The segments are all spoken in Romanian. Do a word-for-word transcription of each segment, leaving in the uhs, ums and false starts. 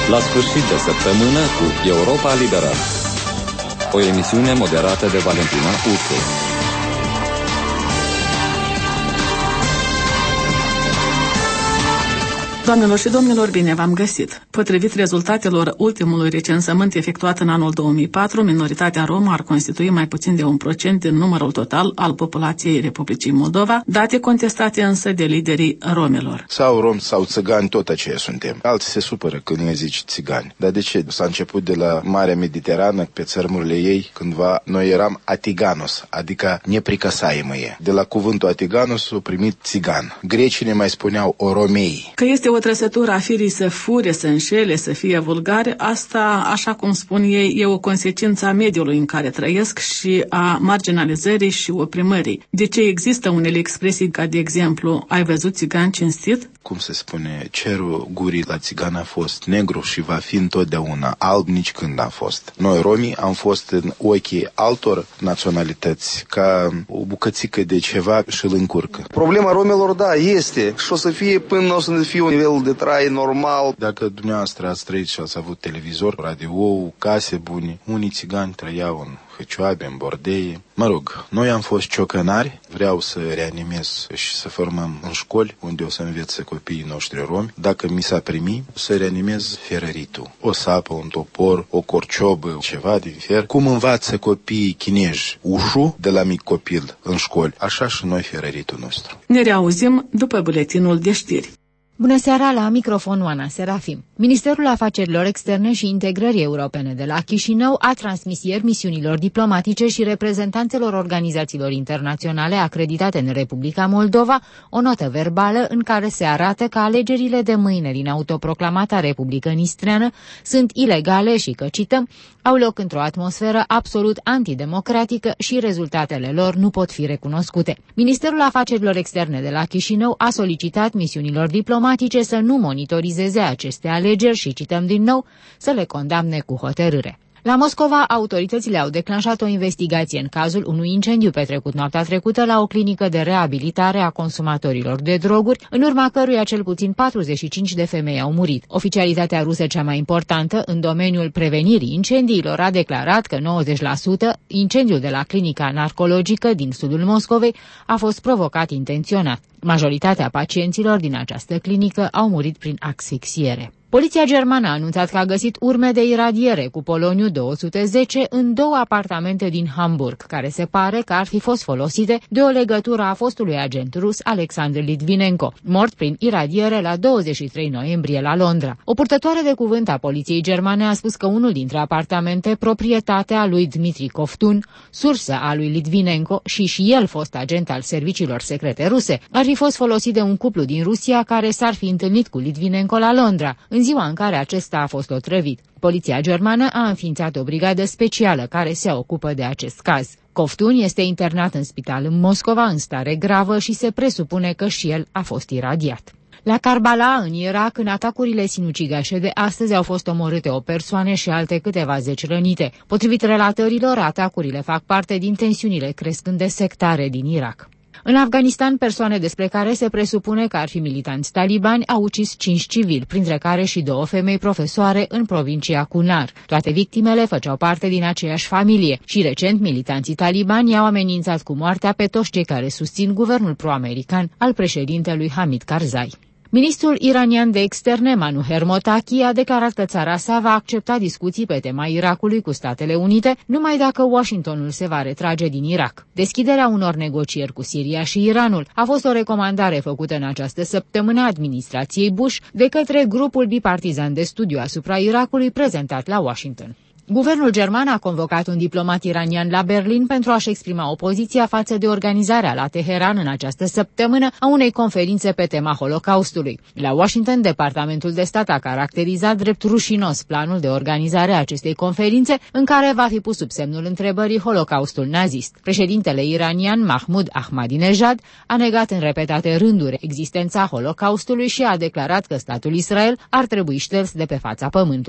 La sfârșit de săptămână cu Europa Liberă. O emisiune moderată de Valentina Ursu. Doamnelor și domnilor, bine v-am găsit! Potrivit rezultatelor ultimului recensământ efectuat în anul două mii patru, minoritatea romă ar constitui mai puțin de un procent din numărul total al populației Republicii Moldova, date contestate însă de liderii romilor. Sau romi sau țigani, tot aceia suntem. Alții se supără când ne zici țigani. Dar de ce? S-a început de la Marea Mediterană, pe țărmurile ei, cândva noi eram atiganos, adică nepricăsaimăie. De la cuvântul atiganos au primit țigan. Grecii ne mai spuneau oromei. Că este o trăsătură a firii să fure, să înșele, să fie vulgare, asta, așa cum spun ei, e o consecință a mediului în care trăiesc și a marginalizării și oprimării. De ce există unele expresii ca, de exemplu, ai văzut țigan cinstit? Cum se spune, cerul gurii la țigan a fost negru și va fi întotdeauna alb nici când a fost. Noi, romii, am fost în ochii altor naționalități ca o bucățică de ceva și îl încurcă. Problema romilor, da, este și o să fie până o să fie un nivel de trai normal. Dacă dumneavoastră ați trăit și ați avut televizor, radio, case bune, unii țigani trăiau în Hăcioabe, în Bordeie. Mă rog, noi am fost ciocănari, vreau să reanimez și să formăm în școli, unde o să învețe copiii noștri romi. Dacă mi s-a primit, să reanimez ferăritul. O sapă, un topor, o corciobă, ceva din fer. Cum învață copiii chinezi ușul de la mic copil în școli, așa și noi ferăritul nostru. Ne reauzim după buletinul de știri. Bună seara, la microfon Oana Serafim. Ministerul Afacerilor Externe și Integrării Europene de la Chișinău a transmis ieri misiunilor diplomatice și reprezentanțelor organizațiilor internaționale acreditate în Republica Moldova o notă verbală în care se arată că alegerile de mâine din autoproclamata Republică Nistreană sunt ilegale și că, cităm, au loc într-o atmosferă absolut antidemocratică și rezultatele lor nu pot fi recunoscute. Ministerul Afacerilor Externe de la Chișinău a solicitat misiunilor diplomatice să nu monitorizeze aceste alegeri și, cităm din nou, să le condamne cu hotărâre. La Moscova, autoritățile au declanșat o investigație în cazul unui incendiu petrecut noaptea trecută la o clinică de reabilitare a consumatorilor de droguri, în urma căruia cel puțin patruzeci și cinci de femei au murit. Oficialitatea rusă cea mai importantă în domeniul prevenirii incendiilor a declarat că nouăzeci la sută incendiul de la clinica narcologică din sudul Moscovei a fost provocat intenționat. Majoritatea pacienților din această clinică au murit prin asfixiere. Poliția germană a anunțat că a găsit urme de iradiere cu poloniu două sute zece în două apartamente din Hamburg, care se pare că ar fi fost folosite de o legătură a fostului agent rus Alexander Litvinenko, mort prin iradiere la douăzeci și trei noiembrie la Londra. O purtătoare de cuvânt a poliției germane a spus că unul dintre apartamente, proprietatea lui Dmitri Koftun, sursă a lui Litvinenko și și el fost agent al serviciilor secrete ruse, ar fi fost folosit de un cuplu din Rusia care s-ar fi întâlnit cu Litvinenko la Londra, în ziua în care acesta a fost otrăvit. Poliția germană a înființat o brigadă specială care se ocupă de acest caz. Koftun este internat în spital în Moscova în stare gravă și se presupune că și el a fost iradiat. La Karbala, în Irak, în atacurile sinucigașe de astăzi au fost omorâte o persoană și alte câteva zeci rănite. Potrivit relatărilor, atacurile fac parte din tensiunile crescânde sectare din Irak. În Afganistan, persoane despre care se presupune că ar fi militanți talibani au ucis cinci civili, printre care și două femei profesoare în provincia Kunar. Toate victimele făceau parte din aceeași familie și recent militanții talibani i-au amenințat cu moartea pe toți cei care susțin guvernul pro-american al președintelui Hamid Karzai. Ministrul iranian de externe, Manuher Mottaki, a declarat că țara sa va accepta discuții pe tema Irakului cu Statele Unite numai dacă Washingtonul se va retrage din Irak. Deschiderea unor negocieri cu Siria și Iranul a fost o recomandare făcută în această săptămână administrației Bush de către grupul bipartizan de studiu asupra Irakului prezentat la Washington. Guvernul german a convocat un diplomat iranian la Berlin pentru a-și exprima opoziția față de organizarea la Teheran în această săptămână a unei conferințe pe tema Holocaustului. La Washington, Departamentul de Stat a caracterizat drept rușinos planul de organizare a acestei conferințe, în care va fi pus sub semnul întrebării Holocaustul nazist. Președintele iranian Mahmoud Ahmadinejad a negat în repetate rânduri existența Holocaustului și a declarat că statul Israel ar trebui șters de pe fața pământului.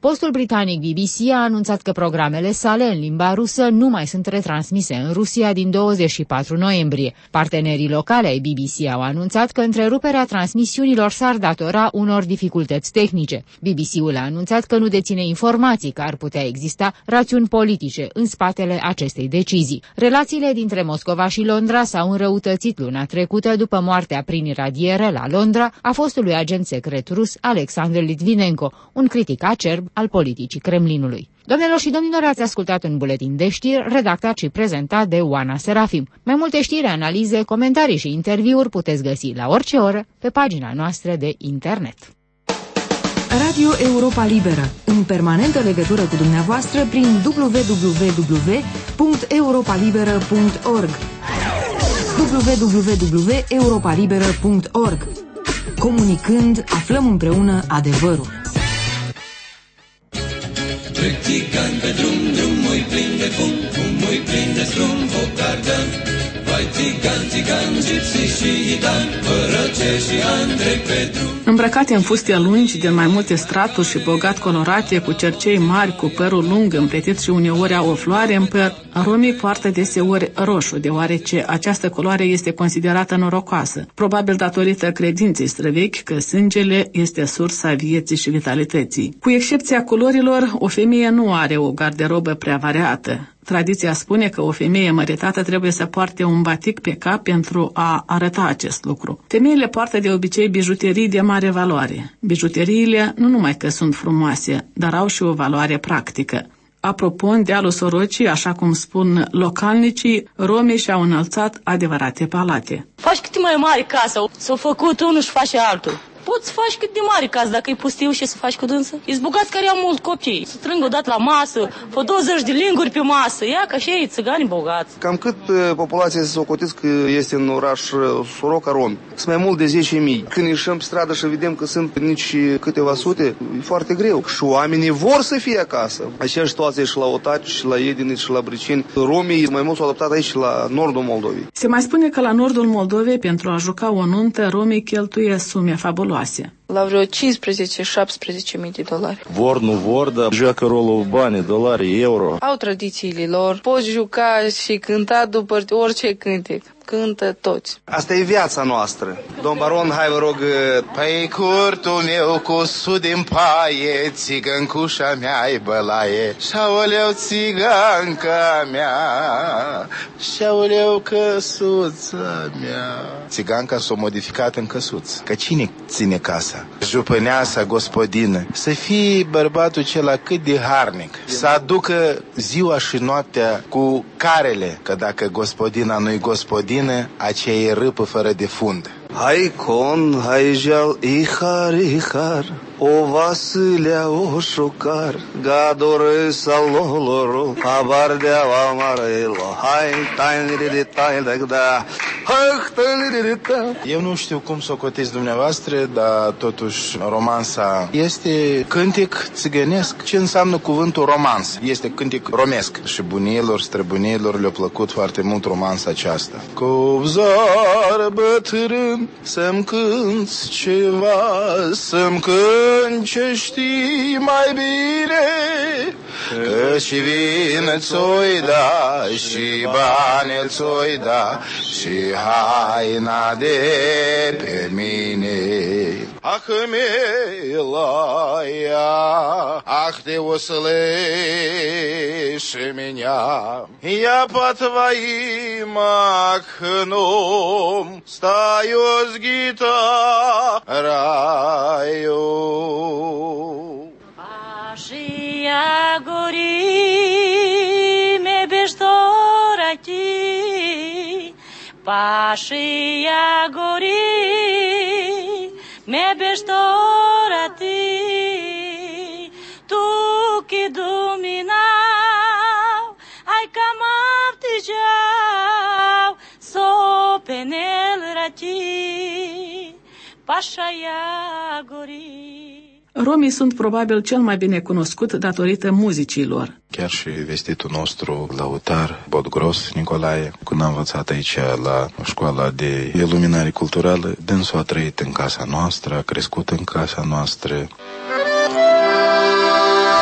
Postul britanic B B C a anunțat că programele sale în limba rusă nu mai sunt retransmise în Rusia din douăzeci și patru noiembrie. Partenerii locale ai B B C au anunțat că întreruperea transmisiunilor s-ar datora unor dificultăți tehnice. B B C-ul a anunțat că nu deține informații că ar putea exista rațiuni politice în spatele acestei decizii. Relațiile dintre Moscova și Londra s-au înrăutățit luna trecută după moartea prin iradiere la Londra a fostului agent secret rus Alexander Litvinenko, un critic acerb al politicii Kremlinului. Doamnelor și domnilor, ați ascultat un buletin de știri redactat și prezentat de Oana Serafim. Mai multe știri, analize, comentarii și interviuri puteți găsi la orice oră pe pagina noastră de internet. Radio Europa Liberă, în permanentă legătură cu dumneavoastră prin w w w punct europa liberă punct org w w w punct europa liberă punct org. Comunicând, aflăm împreună adevărul. Trec țigani pe drum, drumul plin de fum, fumul plin de strum, focar dăm. Vai țigan, țigan, gipsi și gitan, fără cer și ani trec pe drum. Îmbrăcate în fuste lungi, din mai multe straturi și bogat colorate, cu cercei mari, cu părul lung, împletit și uneori au o floare în păr, romii poartă deseori roșu, deoarece această culoare este considerată norocoasă, probabil datorită credinței străvechi că sângele este sursa vieții și vitalității. Cu excepția culorilor, o femeie nu are o garderobă prea variată. Tradiția spune că o femeie măritată trebuie să poarte un batic pe cap pentru a arăta acest lucru. Femeile poartă de obicei bijuterii de mare valoare. Bijuteriile nu numai că sunt frumoase, dar au și o valoare practică. Apropo, în dealul Sorocii, așa cum spun localnicii, romii și-au înălțat adevărate palate. Faci cât mai mare casă, s-a făcut unul și face altul. Poți să faci cât de mare casă dacă e pustiu și să faci cu dânsă. Ești bogați care au mult copii, să strâng odată la masă, fă douăzeci de linguri pe masă, ia că și ei țigani bogați. Cam cât uh, populația se socotiți că este în oraș uh, Soroca romi? Sunt mai mult de zece mii. Când ieșim pe stradă și vedem că sunt nici câteva sute, e foarte greu. Și oamenii vor să fie acasă. Aceeași situație și la Otaci, și la Edinici, și la Briceni. Romii mai mult s-au adaptat aici la nordul Moldovei. Se mai spune că la nordul Moldovei, pentru a juca o nuntă, romii cheltuie sume fabuloase. La vreo cincisprezece șaptesprezece mii de dolari. Vor, nu vor, dar joacă rolul bani, dolari, euro. Au tradițiile lor. Poți juca și cânta după orice cântec. Cântă toți. Asta e viața noastră. Domn baron, hai vă rog. Păi curtul meu cu sud din paie, țigăncușa mea-i bălaie, și-aoleu țiganca mea, și-aoleu căsuța mea. Țiganca s-a modificat în căsuț. Că cine ține casa? Jupâneasa gospodină. Să fie bărbatul cela cât de harnic, să aducă ziua și noaptea cu carele, că dacă gospodina nu-i gospodină, aceea e râpă fără de fund. Hai con, hai jal, ihar, ihar, o Vasilea, o șocar, gadoră saloloro, habar de la marelo, hai, tai de tai de da, eu nu știu cum să o cotiți dumneavoastră, dar totuși romansa este cântec țigănesc. Ce înseamnă cuvântul romans? Este cântec romesc. Și buniilor, străbuniilor le-a plăcut foarte mult romansa aceasta. Covzar bătrân, să-mi cânți ceva, să-mi cânti ce știi mai bine, că și vin ți-o-i da, și bani ți-o-i da, și haina de pe mine. Ah, милая, ах ты услышь меня, я по твоим окном стою с гитарою. Așia gorime beștorati, pașia gorime beștorati, tu ki duminau, ai cam aptigeau, so penel rati, pașia gorime. Romii sunt probabil cel mai bine cunoscut datorită muzicii lor. Chiar și vestitul nostru, lăutar, Bodgros Nicolae, când am învățat aici la școala de iluminare culturală, dânsul a trăit în casa noastră, a crescut în casa noastră.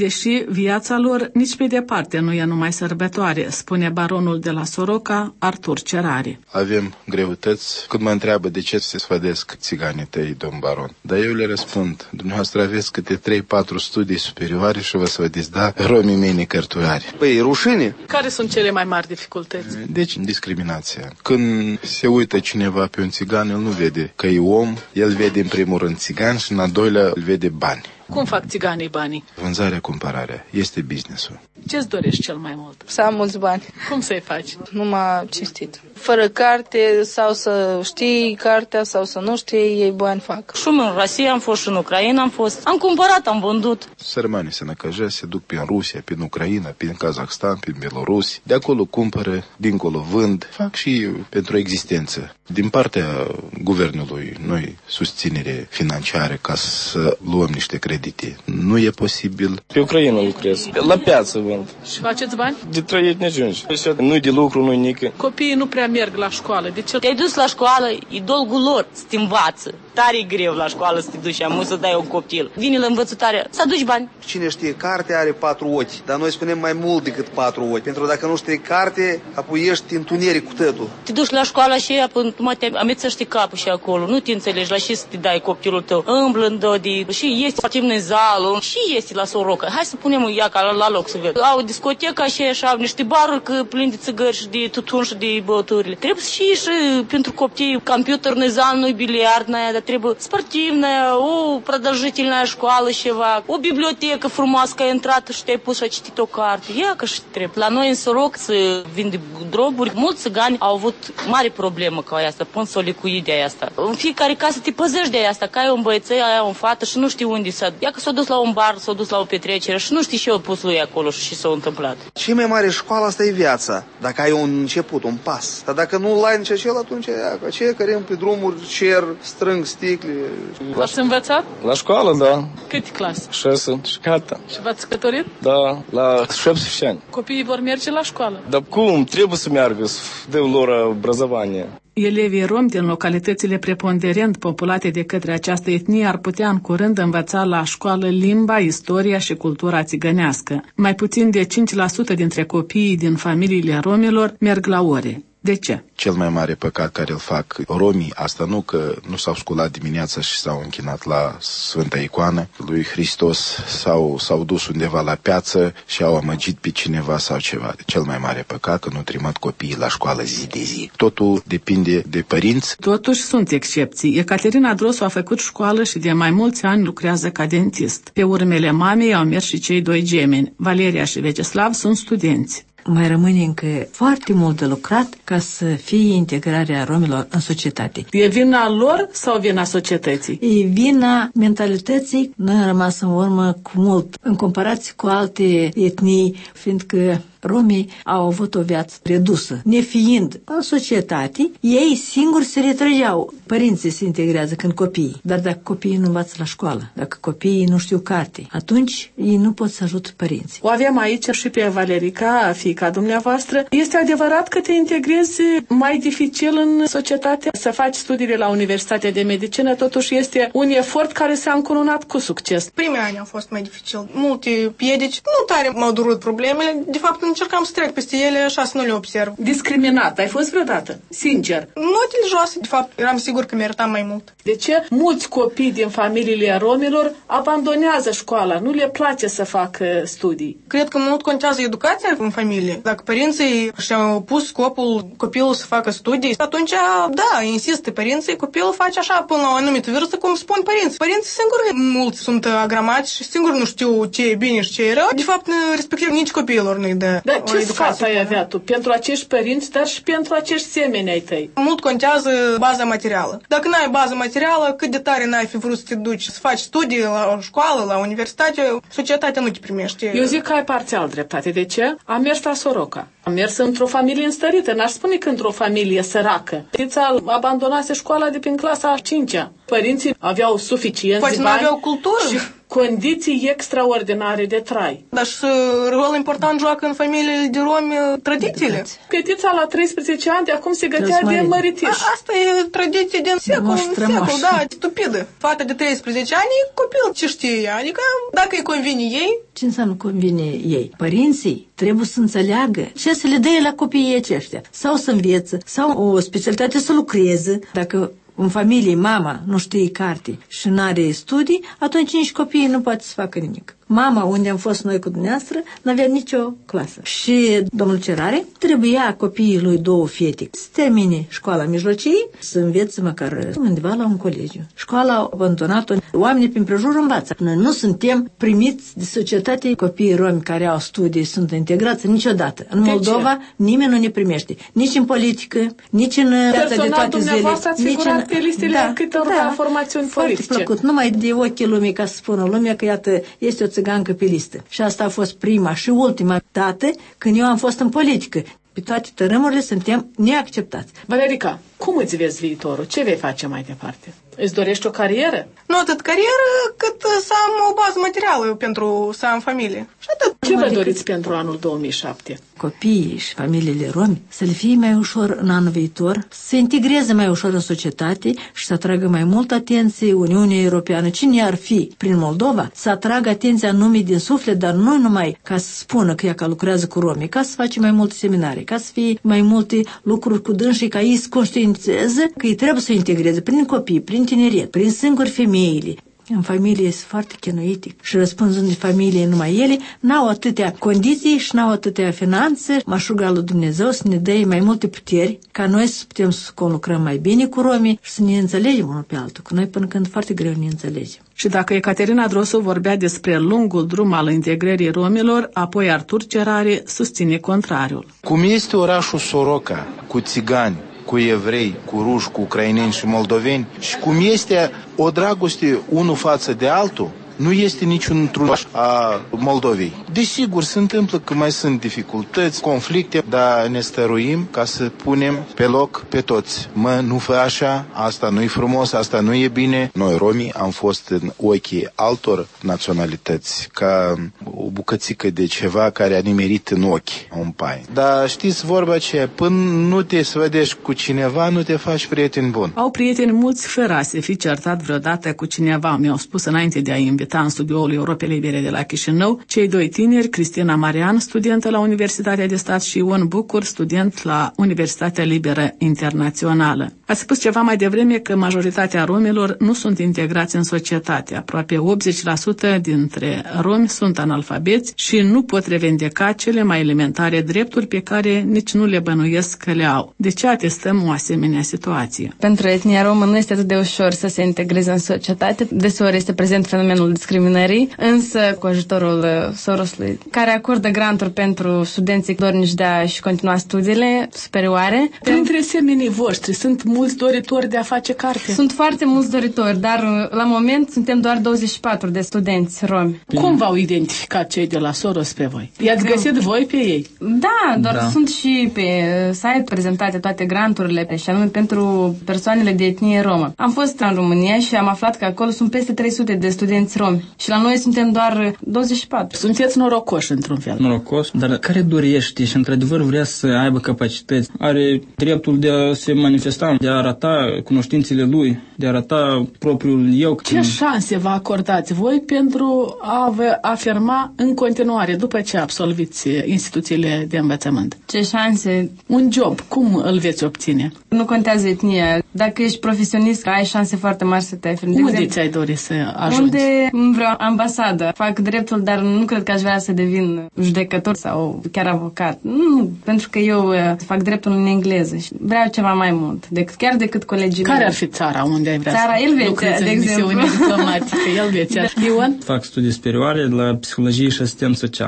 deși viața lor nici pe departe nu e numai sărbătoare, spune baronul de la Soroca, Artur Cerari. Avem greutăți. Când mă întreabă de ce se sfădesc țiganii tăi, domn baron, dar eu le răspund, dumneavoastră aveți câte trei patru studii superioare și vă sfădiți, da, romii mei necărturari. Păi, rușine. Care sunt cele mai mari dificultăți? Deci, discriminația. Când se uită cineva pe un țigan, el nu vede că e om, el vede în primul rând țigan și în al doilea îl vede bani. Cum fac țiganii banii? Vânzarea, cumpărarea. Este business-ul. Ce-ți dorești cel mai mult? Să am mulți bani. Cum să-i faci? Numai cinstit. Fără carte sau să știi cartea sau să nu știi, ei bani fac. Și în Rusia am fost și în Ucraina am fost. Am cumpărat, am vândut. Sărmanii se năcăjează, se duc prin Rusia, prin Ucraina, prin Kazakhstan, prin Belarus. De acolo cumpără, dincolo vând. Fac și pentru existență. Din partea guvernului, noi susținere financiară ca să luăm niște credite. Nu e posibil. Pe Ucraina lucrez. La piață vând. Și faceți bani? De trăit ne ajunge. Nu-i de lucru, nu-i nică. Copiii nu prea merg la școală. De ce? Te-ai dus la școală, e dolgul lor să te învață. Tare e greu la școală să te duci amu să dai un copil. Vine la învățătoare, să aduci bani. Cine știe carte are patru ochi, dar noi spunem mai mult decât patru ochi. Pentru că dacă nu știi carte, apoi ești întuneric cu tătul. Te duci la școală și apoi te amețești capul și acolo. Nu te înțelegi la ce să te dai copilul tău. Îmblândă de și este foarte zalul și este la Soroca. Hai să punem iaca la, la loc să vezi. Au discoteca și așa, au niște baruri că plini de țigări și de tutun și de băuturile. Trebuie și, și pentru copii computer nezal, nu biliard, dar trebuie sportivная, o продолжительная școală ceva, o bibliotecă frumoasă că ai intrat și te-ai pus și ai citit o carte. Ia că și trebuie. La noi în Soroc se vinde droguri. Mulți țigani au avut mare problemă cu asta, până să o licui de asta. În fiecare casă te păzești de asta, că ai un băiețel, ai o fată și nu știi unde să... Ia că s-a dus la un bar, s-a dus la o petrecere și nu știi ce a pus lui acolo și ce s-a întâmplat. Cea mai mare școală asta e viața. Dacă ai un început, un pas. Dar dacă nu-l ai nici acela, atunci aceia care pe drumuri cer, strâng sticle. V-ați învățat? La școală, da. Câte clase? Șase și gata. Și v-ați căsătorit? Da, la șaptesprezece ani. Copiii vor merge la școală. Dar cum? Trebuie să meargă, să dă lor obrazovanie. Elevii romi din localitățile preponderent populate de către această etnie ar putea în curând învăța la școală limba, istoria și cultura țigănească. Mai puțin de cinci la sută dintre copiii din familiile romilor merg la ore. De ce? Cel mai mare păcat care îl fac romii, asta nu că nu s-au sculat dimineața și s-au închinat la Sfânta Icoană lui Hristos sau s-au dus undeva la piață și au amăgit pe cineva sau ceva. Cel mai mare păcat că nu trimit copiii la școală zi de zi. Totul depinde de părinți. Totuși sunt excepții. Ecaterina Drosu a făcut școală și de mai mulți ani lucrează ca dentist. Pe urmele mamei au mers și cei doi gemeni. Valeria și Veceslav sunt studenți. Mai rămâne încă foarte mult de lucrat ca să fie integrarea romilor în societate. E vina lor sau vina societății? E vina mentalității. Noi am rămas în urmă cu mult în comparație cu alte etnii, fiindcă romii au avut o viață redusă. Nefiind în societate, ei singuri se retrăgeau. Părinții se integrează când copiii. Dar dacă copiii nu învață la școală, dacă copiii nu știu carte, atunci ei nu pot să ajute părinții. O avem aici și pe Valerica, fiica dumneavoastră. Este adevărat că te integrezi mai dificil în societate? Să faci studiile la Universitatea de Medicină, totuși este un efort care s-a încununat cu succes. Primii ani au fost mai dificil. Multe piedici. Nu tare m-au durut problemele. De fapt, încercam să trec peste ele, așa să nu le observ. Discriminat, ai fost vreodată? Sincer. Notele joase, de fapt, eram sigur că meritam mai mult. De ce mulți copii din familiile romilor abandonează școala? Nu le place să facă studii? Cred că mult contează educația în familie. Dacă părinții și-au pus scopul copilul să facă studii, atunci, da, insistă părinții, copilul face așa până la o anumită vârstă, cum spun părinții. Părinții singuri mulți sunt agramați și singuri nu știu ce e bine și ce e rău. De fapt, respectiv nici copiilor nu-i dă. Dar ce sfat ai avea tu pentru acești părinți, dar și pentru acești semeni ai tăi? Mult contează baza materială. Dacă n-ai bază materială, cât de tare n-ai fi vrut să te duci să faci studii la o școală, la universitate, societatea nu te primește. Eu zic că ai parțial dreptate. De ce? Am mers la Soroca. Am mers într-o familie înstărită. N-aș spune că într-o familie săracă. Tița abandonase școala de prin clasa a cincea. Părinții aveau suficienți Poate bani. nu aveau cultură. Și condiții extraordinare de trai. Dar și rol important joacă în familiile de romi tradițiile. Fetița la treisprezece ani de acum se gătea de măritiș. Asta e tradiție din secol în secol, da, stupidă. Fata de treisprezece ani e copil, ce știe, adică dacă îi convine ei. Ce înseamnă convine ei? Părinții trebuie să înțeleagă ce să le dea la copiii aceștia. Sau să învețe, sau o specialitate să lucreze. Dacă în familie mama nu știe carte și nu are studii, atunci nici copiii nu poate să facă nimic. Mama, unde am fost noi cu dumneavoastră, n-avea nicio clasă. Și domnul Cerare trebuia copiii lui două fete să termine școala mijlocie, să învețe măcar undeva la un colegiu. Școala a abandonat-o, oamenii prin prejur învață. Noi nu suntem primiți de societate. Copiii romi care au studii sunt integrați niciodată. În Moldova nimeni nu ne primește. Nici în politică, nici în viața de toate zilele. Dumneavoastră ați figurat pe listele da, câtorva da, formațiuni politice. Foarte plăcut. Numai de ochii lumii ca să spună lumea că iată este o țigancă pe listă. Și asta a fost prima și ultima dată când eu am fost în politică. Pe toate tărâmurile suntem neacceptați. Valerica, cum îți vezi viitorul? Ce vei face mai departe? Îți dorești o carieră? Nu atât carieră, cât să am o bază materială pentru să am familie. Și atât. Ce vă doriți pentru anul două mii șapte? Copiii și familiile romi să le fie mai ușor în anul viitor, să se integreze mai ușor în societate și să atragă mai mult atenție Uniunea Europeană. Cine ar fi prin Moldova să atragă atenția numai din suflet, dar nu numai ca să spună că ea că lucrează cu romii, ca să face mai multe seminarii, ca să fie mai multe lucruri cu dânsii, ca ei să conștientizeze că ei trebuie să se integreze prin copii, prin tineret, prin singuri femeile. În familie sunt foarte chinuite și răspunzând de familie numai ele, n-au atâtea condiții și n-au atâtea finanțe. M-aș ruga lui Dumnezeu să ne dea mai multe puteri ca noi să putem să conlucrăm mai bine cu romii și să ne înțelegem unul pe altul, că noi până când foarte greu ne înțelegem. Și dacă Ecaterina Drosu vorbea despre lungul drum al integrării romilor, apoi Artur Cerare susține contrariul. Cum este orașul Soroca, cu țigani, cu evrei, cu ruși, cu ucraineni și moldoveni și cum este o dragoste unul față de altul, nu este niciun truș a Moldovei. Desigur, se întâmplă că mai sunt dificultăți, conflicte, dar ne stăruim ca să punem pe loc pe toți. Mă, nu fă așa, asta nu e frumos, asta nu e bine. Noi, romii, am fost în ochii altor naționalități ca o bucățică de ceva care a nimerit în ochi un pai. Dar știți vorba aceea, până nu te sfădești cu cineva, nu te faci prieten bun. Au prieteni mulți fără a se fi certat vreodată cu cineva, mi-au spus înainte de a invita în studioul Europei Libere de la Chișinău cei doi tineri, Cristina Marian, studentă la Universitatea de Stat, și Ion Bucur, student la Universitatea Liberă Internațională. Ați spus ceva mai devreme că majoritatea romilor nu sunt integrați în societate. Aproape optzeci la sută dintre romi sunt analfabeți și nu pot revendica cele mai elementare drepturi pe care nici nu le bănuiesc că le au. De ce atestăm o asemenea situație? Pentru etnia romă nu este atât de ușor să se integreze în societate. Deseori este prezent fenomenul discriminării, însă cu ajutorul Sorosului, care acordă granturi pentru studenții dornici de a-și continua studiile superioare. Printre semenii voștri sunt mulți doritori de a face carte? Sunt foarte mulți doritori, dar la moment suntem doar douăzeci și patru de studenți romi. Cum v-au identificat cei de la Soros pe voi? I-ați găsit voi pe ei? Da, doar da. Sunt și pe site prezentate toate granturile, și anume pentru persoanele de etnie romă. Am fost în România și am aflat că acolo sunt peste trei sute de studenți romi și la noi suntem doar douăzeci și patru. Sunteți norocoși într-un fel. Norocos, dar care dorește și într-adevăr vrea să aibă capacități, are dreptul de a se manifesta, de a arata cunoștințele lui, de a arata propriul eu. Ce șanse vă acordați voi pentru a vă afirma în continuare după ce absolviți instituțiile de învățământ? Ce șanse? Un job, cum îl veți obține? Nu contează etnia. Dacă ești profesionist, ai șanse foarte mari să te afirmi. Unde ți-ai dori să ajungi? Unde vreau ambasadă. Fac dreptul, dar nu cred că aș vrea să devin judecător sau chiar avocat. Nu, pentru că eu fac dreptul în engleză și vreau ceva mai mult, decât, chiar decât colegii Care mei. ar fi țara unde ai vrea țara să Elveția, de exemplu. diplomatică, Elveția. Ion? Fac studii superioare la psihologie și asistent social.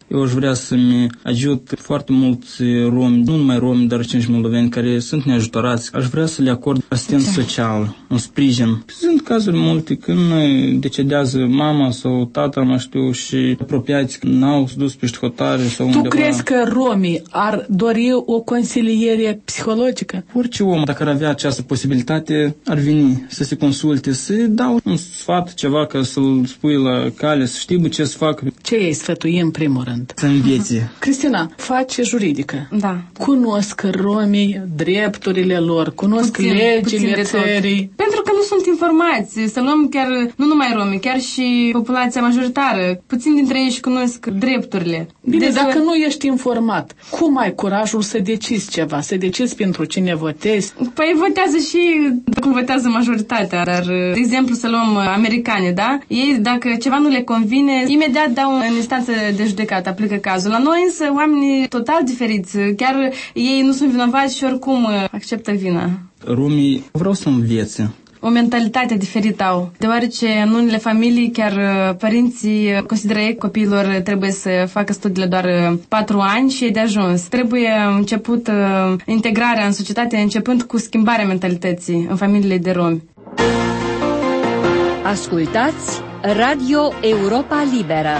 Eu aș vrea să-mi ajut foarte mulți romi, nu numai romi, dar și moldoveni, care sunt neajutorați. Aș vrea să le acord asistență socială, un sprijin. Sunt cazuri multe când decedează mama sau tata, nu știu, și apropiați n-au dus pe hotare sau tu undeva. Tu crezi că romii ar dori o consiliere psihologică? Orice om, dacă ar avea această posibilitate, ar veni să se consulte, să dau un sfat, ceva, ca să-l spui la cale, să știi ce să fac. Ce îi sfătui în primul rând? Să învețe. Cristina, faci juridică. Da. Cunosc romii drepturile lor, cunosc puțin, legile puțin țării. Pentru că nu sunt informați. Să luăm chiar, nu numai romii, chiar și populația majoritară. Puțin dintre ei își cunosc drepturile. Bine, deci, dacă nu ești informat, cum ai curajul să decizi ceva? Să decizi pentru cine votezi? Păi votează și cum votează majoritatea. Dar, de exemplu, să luăm americani, da? Ei, dacă ceva nu le convine, imediat dau în instanță de judecată, aplică cazul. La noi însă oamenii total diferiți. Chiar ei nu sunt vinovați și oricum acceptă vina. Romii vreau să învețe. O mentalitate diferită au, deoarece în unele familii chiar părinții consideră ei că copiilor trebuie să facă studiile doar patru ani și e de ajuns. Trebuie început integrarea în societate începând cu schimbarea mentalității în familiile de romi. Ascultați Radio Europa Liberă.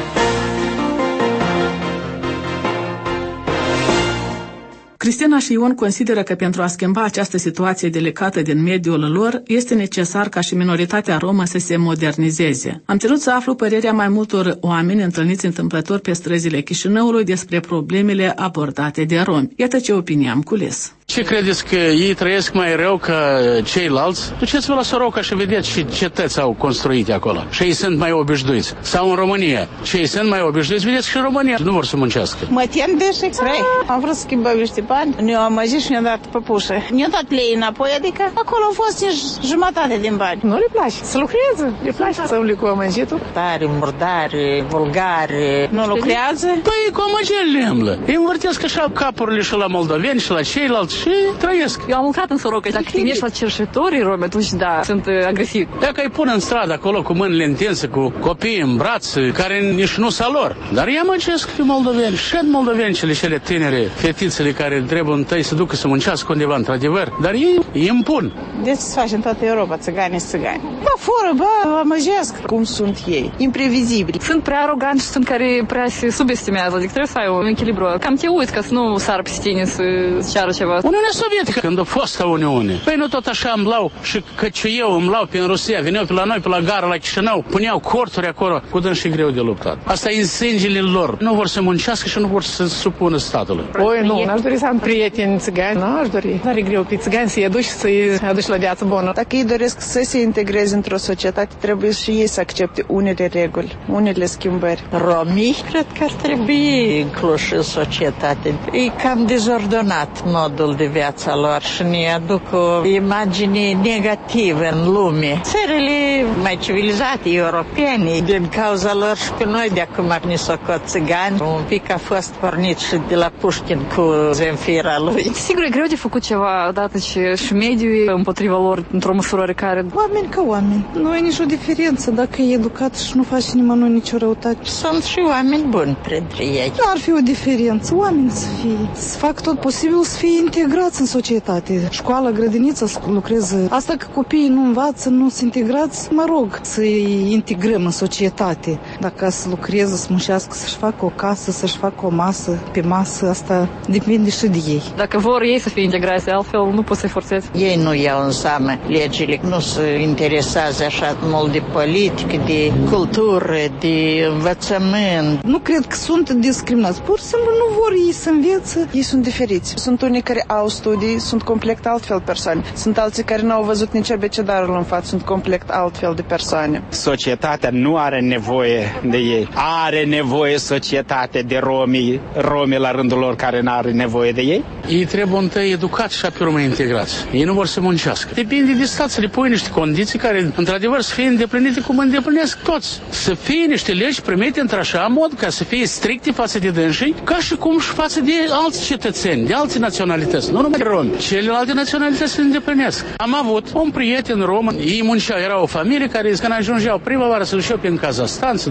Cristina și Ion consideră că pentru a schimba această situație delicată din mediul lor, este necesar ca și minoritatea romă să se modernizeze. Am ținut să aflu părerea mai multor oameni întâlniți întâmplător pe străzile Chișinăului despre problemele abordate de romi. Iată ce opinie am cules. Ce credeți că ei trăiesc mai rău ca ceilalți? Duceți-vă la Soroca și vedeți ce cetăți au construite acolo. Și ei sunt mai obișnuiți. Sau în România. Și ei sunt mai obișnuiți, vedeți și în România nu vor să muncească. Mă tem de și vrei. Am vrut să schimbăm niște bani. Ne-au amăjit și ne-au dat păpușă. Ne-au dat lei înapoi, adică acolo au fost jumătate din bani. Nu le place să lucreze. Le place să umble cu amăjitul. Tare, murdare, vulgare. Nu lucrează? Păi cu amăgeli le îmblă. Ei învârtesc așa capurile și la moldoveni și la ceilalți. Și trăiesc. Eu am lucrat în Soroca. Dacă te ești la cerșetorii romi, atunci da, sunt uh, agresivi. Dacă îi pun în stradă acolo cu mâinile întinse, cu copii în braț, care nici nu s-a lor. Dar i amăgesc pe moldoveni. Și moldovencele cele tinere, fetițele care trebuie întâi să ducă să muncească undeva, într-adevăr. Dar ei îi impun. Deci se face în toată Europa, țigani și țigani. Bă, fură, bă, amăgesc. Cum sunt ei? Imprevizibili. Sunt prea aroganți și sunt care prea se subestimează. Adică trebuie să ai un echilibru. Cam te uiți ca să nu sară pe tine să ceară ceva. Uniunea Sovietică, când a fost Uniune. Păi nu tot așa îmblau și căci eu îmblau prin Rusia, veneau pe la noi, pe la gara, la Chișinău, puneau corturi acolo, cu dâns și greu de luptat. Asta e în sângele lor. Nu vor să muncească și nu vor să se supună statului. Oi, nu, n-aș dori să am prieteni țigani, n-aș dori. Dar e greu pe țigani să-i aduci, să-i aduci la viață bună. Dacă ei doresc să se integreze într-o societate, trebuie și ei să accepte unele reguli, unele schimbări. Romii, cred că ar trebui incluși în societate. E cam dezordonat modul de viața lor și ne aduc o imagine negativă în lume. Țările mai civilizate, europene, din cauza lor și pe noi de acum ne socot țigani, un pic a fost pornit și de la Pușkin cu Zemfira lui. Sigur, e greu de făcut ceva, odată și, și mediul e împotriva lor într-o măsură care... Oameni ca oameni. Nu e nicio diferență dacă e educat și nu face nimănui nicio răutate. Sunt și oameni buni printre ei. Nu ar fi o diferență. Oameni să fie. Să fac tot posibil să fie integrați în societate. Școală, grădiniță să lucreze. Asta că copiii nu învață, nu sunt integrați, mă rog, să-i integrăm în societate. Dacă să lucreze, să muncească, să-și facă o casă, să-și facă o masă, pe masă, asta depinde și de ei. Dacă vor ei să fie integrați, altfel nu poți să-i forțezi. Ei nu iau în seamă legile, nu se interesează așa mult de politică, de cultură, de învățământ. Nu cred că sunt discriminați, pur și simplu nu vor ei să învețe. Ei sunt diferiți. Sunt unii care au studii, sunt complet altfel persoane. Sunt alții care n-au văzut nici abecedarul în față, sunt complet altfel de persoane. Societatea nu are nevoie de ei. Are nevoie societatea de romii, romii la rândul lor care n-are nevoie de ei? Ei trebuie întâi educați și apoi urmă integrați. Ei nu vor să muncească. Depinde de stat să le pui niște condiții care, într-adevăr, să fie îndeplinite cum îndeplinesc toți. Să fie niște legi primite într-așa mod ca să fie stricte față de dânsii, ca și cum și față de alți cetățeni, de alte naționalități, nu numai romi. Celelalte naționalități se îndeplinesc. Am avut un prieten român, ei munceau, era o familie care când ajungeau primăvară se duceau prin Kazahstan, se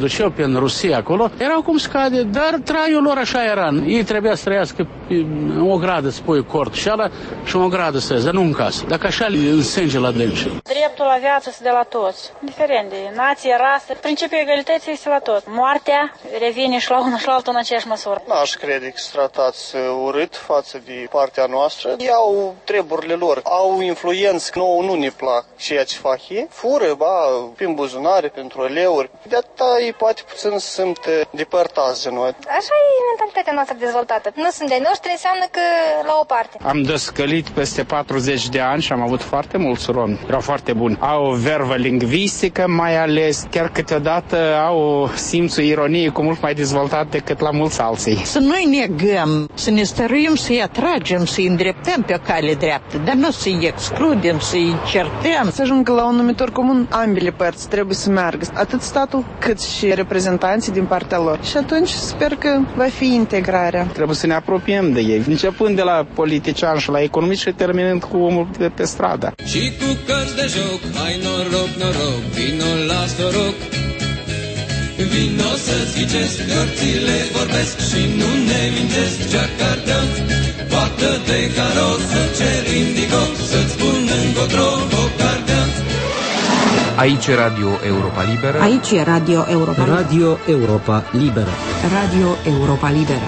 duceau pe Rusia acolo, erau cum scade, dar traiul lor așa era. Ei trebuia să trăiască o gradă să pui cort și ala și o gradă să iasă, nu în casă. Dacă așa îl sânge la dânsi. Dreptul la viață este de la toți, indiferent de nație, rasă. Principiul egalității este la toți. Moartea revine și la unul și la altul în aceeași măsură. N-aș crede că sunt tratați urât față de partea noastră. Iau treburile lor, au influență, nouă nu ne plac ceea ce fac ei. Fură, ba, prin buzunare, pentru eleuri. De atâta ei poate puțin să simte depărtați de noi. Așa e mentalitatea noastră dezvoltată. Nu sunt de noștri, înseamnă că la o parte. Am descălit peste patruzeci de ani și am avut foarte mulți romi. Erau foarte buni. Au o vervă lingvistică mai ales, chiar câteodată au o simțul ironiei cu mult mai dezvoltat decât la mulți alții. Să nu-i negăm, să ne stăruim să-i atragem, să-i îndreptăm pe o cale dreaptă, dar nu să-i excludem, să-i certăm. Să ajungă la un numitor comun, ambele părți trebuie să meargă, atât statul cât și reprezentanții din partea lor. Și atunci sper că va fi integrarea. Trebuie să ne apropiem de ei, începând de la politiciani și la economici și terminând cu omul de pe stradă. Și cu cărți de joc, hai noroc, noroc, vino la soroc. Vino să-ți ghicesc, cărțile vorbesc și nu ne mintesc. Jacarda, bată-te caroc, să cer indigo, să-ți spun încotro o cardea. Aici e Radio Europa Liberă. Aici e Radio Europa Liberă. Radio Europa Liberă. Radio Europa Liberă.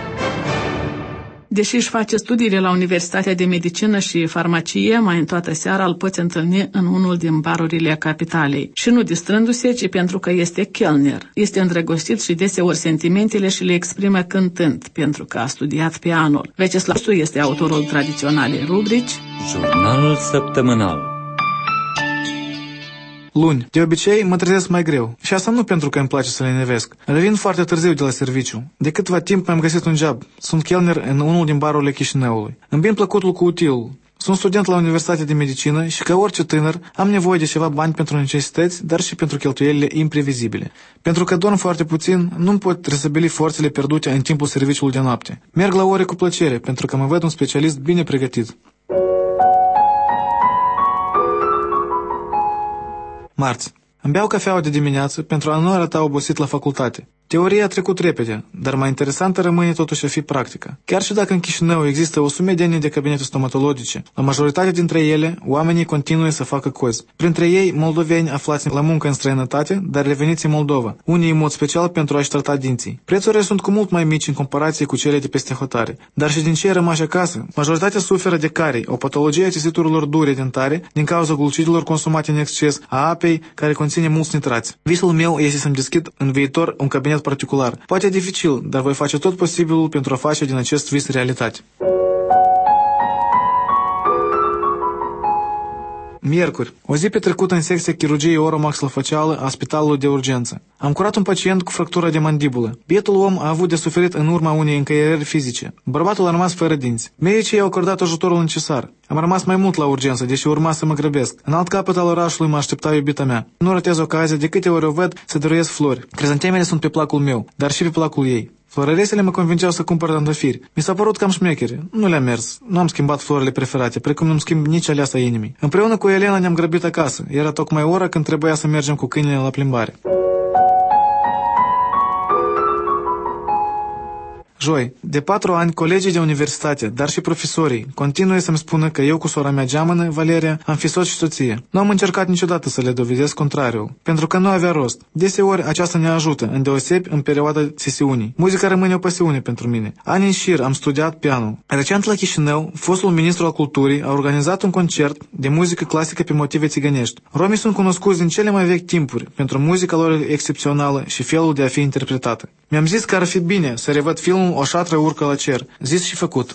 Deși își face studiile la Universitatea de Medicină și Farmacie, mai în toată seara îl poți întâlni în unul din barurile capitalei. Și nu distrându-se, ci pentru că este chelner. Este îndrăgostit și deseori sentimentele și le exprimă cântând, pentru că a studiat pianul. Veceslav este autorul tradiționalei rubrici Jurnalul săptămânal. Luni. De obicei, mă trezesc mai greu. Și asta nu pentru că îmi place să le nevesc. Revin foarte târziu de la serviciu. De câtva timp mi-am găsit un job. Sunt chelner în unul din barurile Chișinăului. Îmbin plăcutul cu utilul. Sunt student la Universitatea de Medicină și, ca orice tânăr, am nevoie de ceva bani pentru necesități, dar și pentru cheltuielile imprevizibile. Pentru că dorm foarte puțin, nu-mi pot resăbili forțele pierdute în timpul serviciului de noapte. Merg la ore cu plăcere, pentru că mă văd un specialist bine pregătit. Marți. Îmi beau cafeaua de dimineață pentru a nu arăta obosit la facultate. Teoria a trecut repede, dar mai interesantă rămâne totuși a fi practica. Chiar și dacă în Chișinău există o sumedenie de cabinete stomatologice, la majoritatea dintre ele, oamenii continuă să facă cozi. Printre ei, moldoveni aflați la muncă în străinătate, dar reveniți în Moldova, unii în mod special pentru a-și trata dinții. Prețurile sunt cu mult mai mici în comparație cu cele de peste hotare, dar și din cei rămași acasă, majoritatea suferă de carii, o patologie a țesiturilor dure dentare, din cauza glucidelor consumate în exces, a apei care conține mulți nitrați. Visul meu este să-mi deschid în viitor un cabinet particular. Poate e dificil, dar voi face tot posibilul pentru a face din acest vis realitate. Miercuri. O zi petrecută în secția chirurgiei oromaxilofăcială a spitalului de urgență. Am curat un pacient cu fractură de mandibulă. Bietul om a avut de suferit în urma unei încăierări fizice. Bărbatul a rămas fără dinți. Medicii i-au acordat ajutorul necesar. Am rămas mai mult la urgență, deși urma să mă grăbesc. În alt capăt al orașului mă aștepta iubita mea. Nu ratez ocazia, de câte ori o văd, să dăruiesc flori. Crizantemele sunt pe placul meu, dar și pe placul ei. Florăresele mă convingeau să cumpăr trandafiri. Mi s-a părut cam șmechere. Nu le-am mers. Nu am schimbat florile preferate, precum nu-mi schimb nici aleasa inimii. Împreună cu Elena ne-am grăbit acasă. Era tocmai ora când trebuia să mergem cu câinele la plimbare. Joi. De patru ani, colegii de universitate, dar și profesorii, continuă să-mi spună că eu cu sora mea geamănă, Valeria, am fi soț și soție. Nu am încercat niciodată să le dovedesc contrariul, pentru că nu avea rost. Deseori aceasta ne ajută, îndeosebi în perioada sesiunii. Muzica rămâne o pasiune pentru mine. Ani în șir am studiat pianul. Recent la Chișinău, fostul ministru al culturii a organizat un concert de muzică clasică pe motive țigănești. Romii sunt cunoscuți din cele mai vechi timpuri pentru muzica lor excepțională și felul de a fi interpretată. Mi-am zis că ar fi bine să revăd filmul O șatră urcă la cer. Zis și făcut.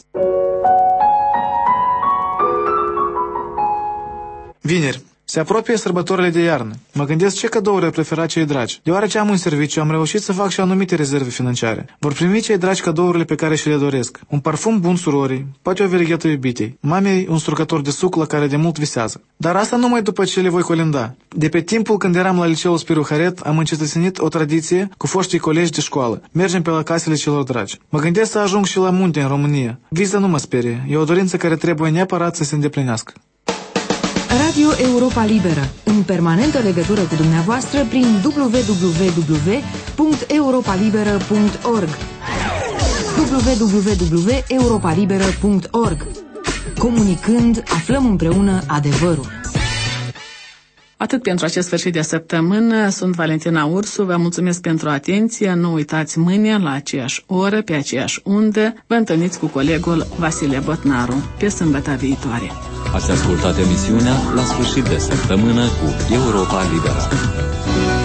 Vineri. Se apropie sărbătorile de iarnă. Mă gândesc ce cadouri ar prefera cei dragi. Deoarece am un serviciu, am reușit să fac și anumite rezerve financiare. Vor primi cei dragi cadourile pe care și le doresc. Un parfum bun surorii, poate o verighetă iubitei, mamei un strugător de suc la care de mult visează. Dar asta numai după ce le voi colinda. De pe timpul când eram la liceul Spiru Haret, am încetățenit o tradiție cu foștii colegi de școală. Mergem pe la casele celor dragi. Mă gândesc să ajung și la munte în România. Viza nu mă sperie. E o dorință care trebuie neapărat să se îndeplinească. Radio Europa Liberă, în permanentă legătură cu dumneavoastră prin w w w punct europa liberă punct org w w w punct europa liberă punct org. Comunicând, aflăm împreună adevărul. Atât pentru acest sfârșit de săptămână. Sunt Valentina Ursu, vă mulțumesc pentru atenție. Nu uitați, mâine la aceeași oră, pe aceeași undă, vă întâlniți cu colegul Vasile Botnaru, pe sâmbătă viitoare. Ați ascultat emisiunea La sfârșit de săptămână cu Europa Liberă.